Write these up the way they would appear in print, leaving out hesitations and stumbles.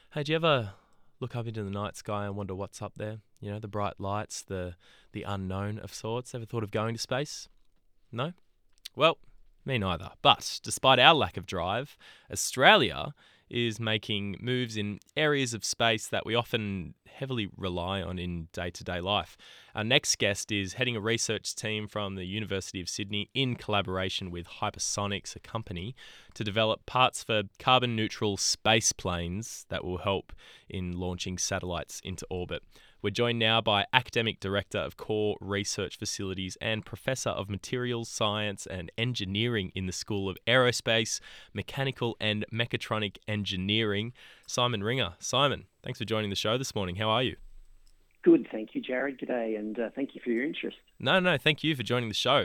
Hey, do you ever look up into the night sky and wonder what's up there? You know, the bright lights, the unknown of sorts. Ever thought of going to space? No? Well, me neither. But despite our lack of drive, Australia is making moves in areas of space that we often heavily rely on in day-to-day life. Our next guest is heading a research team from the University of Sydney in collaboration with Hypersonics, a company, to develop parts for carbon-neutral space planes that will help in launching satellites into orbit. We're joined now by Academic Director of Core Research Facilities and Professor of Materials Science and Engineering in the School of Aerospace, Mechanical and Mechatronic Engineering, Simon Ringer. Simon, thanks for joining the show this morning. How are you? Good, thank you, Jared. G'day, and thank you for your interest. No, thank you for joining the show.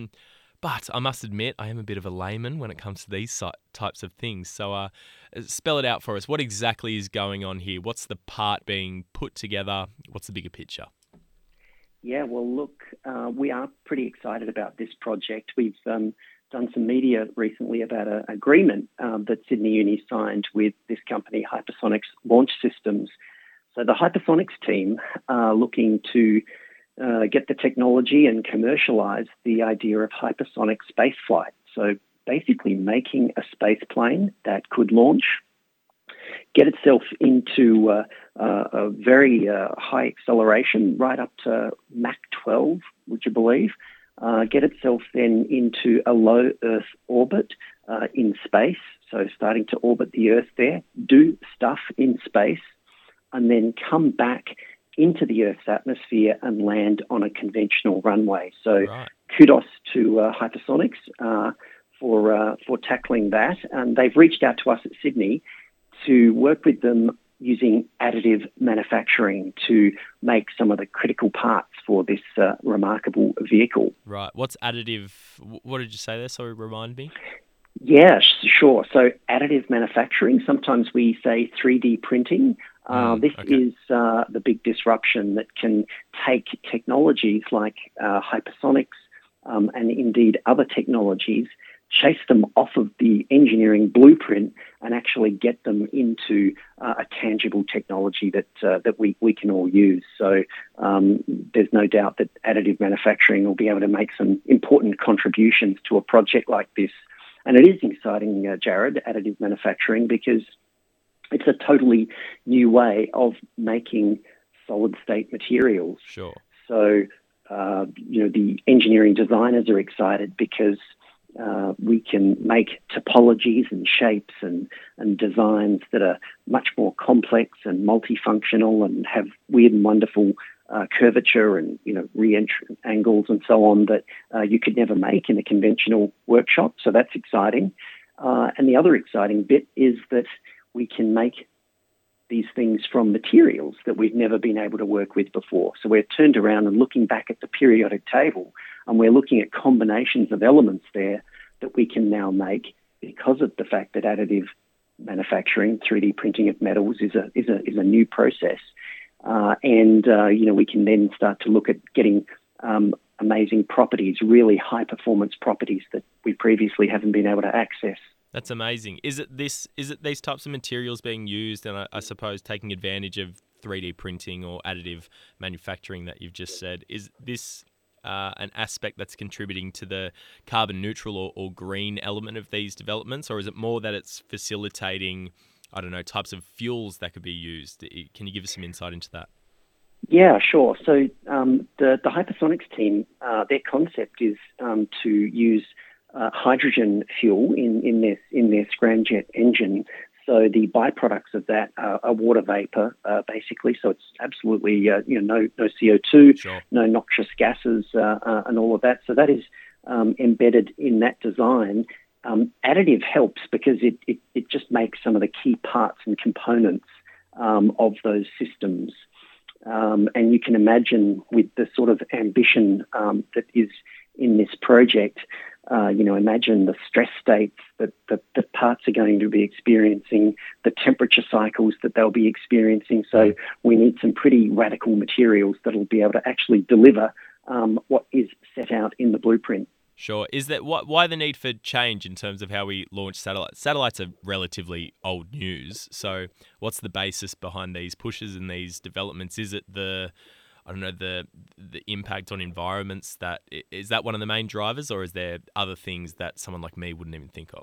But I must admit, I am a bit of a layman when it comes to these types of things. So spell it out for us. What exactly is going on here? What's the part being put together? What's the bigger picture? Yeah, well, look, we are pretty excited about this project. We've done some media recently about an agreement that Sydney Uni signed with this company, Hypersonics Launch Systems. So the Hypersonics team are looking to get the technology and commercialise the idea of hypersonic spaceflight. So basically making a space plane that could launch, get itself into a very high acceleration, right up to Mach 12, would you believe? Get itself then into a low Earth orbit in space, so starting to orbit the Earth there, do stuff in space, and then come back into the Earth's atmosphere and land on a conventional runway. So Right. kudos to Hypersonics for tackling that. And they've reached out to us at Sydney to work with them using additive manufacturing to make some of the critical parts for this remarkable vehicle. Right. What's additive? What did you say there? Sorry, remind me. Yeah, sure. So additive manufacturing, sometimes we say 3D printing. This Okay. is the big disruption that can take technologies like hypersonics and indeed other technologies, chase them off of the engineering blueprint and actually get them into a tangible technology that we can all use. So there's no doubt that additive manufacturing will be able to make some important contributions to a project like this. And it is exciting, Jared, additive manufacturing, because it's a totally new way of making solid-state materials. Sure. So, the engineering designers are excited because we can make topologies and shapes and designs that are much more complex and multifunctional and have weird and wonderful curvature and re-entry angles and so on that you could never make in a conventional workshop. So that's exciting. And the other exciting bit is that we can make these things from materials that we've never been able to work with before. So we're turned around and looking back at the periodic table, and we're looking at combinations of elements there that we can now make because of the fact that additive manufacturing, 3D printing of metals is a new process. We can then start to look at getting amazing properties, really high performance properties that we previously haven't been able to access. That's amazing. Is it these types of materials being used, and I suppose taking advantage of 3D printing or additive manufacturing that you've just said? Is this an aspect that's contributing to the carbon neutral or green element of these developments, or is it more that it's facilitating, I don't know, types of fuels that could be used? Can you give us some insight into that? Yeah, sure. So the Hypersonics team, their concept is to use hydrogen fuel in their scramjet engine. So the byproducts of that are water vapor, basically. So it's absolutely no CO2, Sure. no noxious gases, and all of that. So that is embedded in that design. Additive helps because it just makes some of the key parts and components of those systems. And you can imagine with the sort of ambition that is in this project, imagine the stress states that the parts are going to be experiencing, the temperature cycles that they'll be experiencing. So we need some pretty radical materials that will be able to actually deliver what is set out in the blueprint. Sure. Is that why the need for change in terms of how we launch satellites? Satellites are relatively old news. So, what's the basis behind these pushes and these developments? Is it I don't know, the impact on environments is that one of the main drivers, or is there other things that someone like me wouldn't even think of?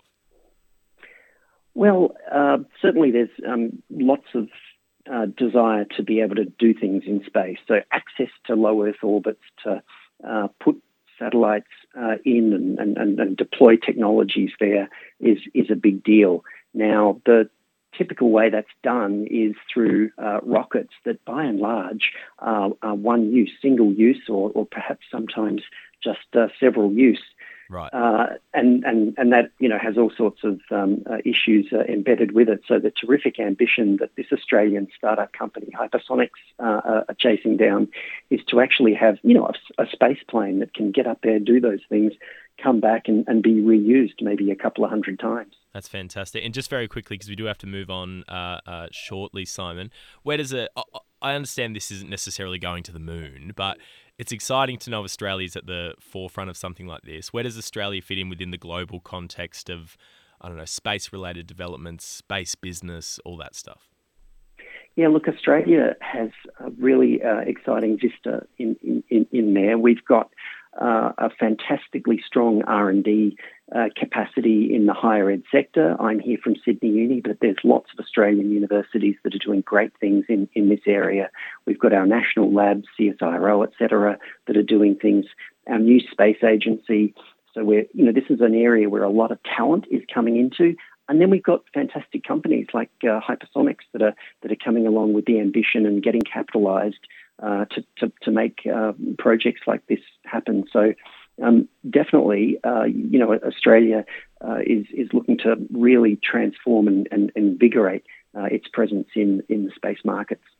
Well, certainly there's lots of desire to be able to do things in space. So access to low Earth orbits, to put satellites in and deploy technologies there is a big deal. Now, the typical way that's done is through rockets that, by and large, are one use, single use, or perhaps sometimes just several use. Right. And that has all sorts of issues embedded with it. So the terrific ambition that this Australian startup company Hypersonics are chasing down is to actually have a space plane that can get up there, do those things, come back and be reused maybe a couple of hundred times. That's fantastic. And just very quickly, because we do have to move on shortly, Simon, where does I understand this isn't necessarily going to the moon, but it's exciting to know Australia's at the forefront of something like this. Where does Australia fit in within the global context of, I don't know, space-related developments, space business, all that stuff? Yeah, look, Australia has a really exciting vista in there. We've got a fantastically strong R&D capacity in the higher ed sector. I'm here from Sydney Uni, but there's lots of Australian universities that are doing great things in this area. We've got our national labs, CSIRO, etc., that are doing things. Our new space agency. So this is an area where a lot of talent is coming into. And then we've got fantastic companies like Hypersonics that are coming along with the ambition and getting capitalised to make projects like this happen. So definitely, Australia is looking to really transform and invigorate its presence in the space markets.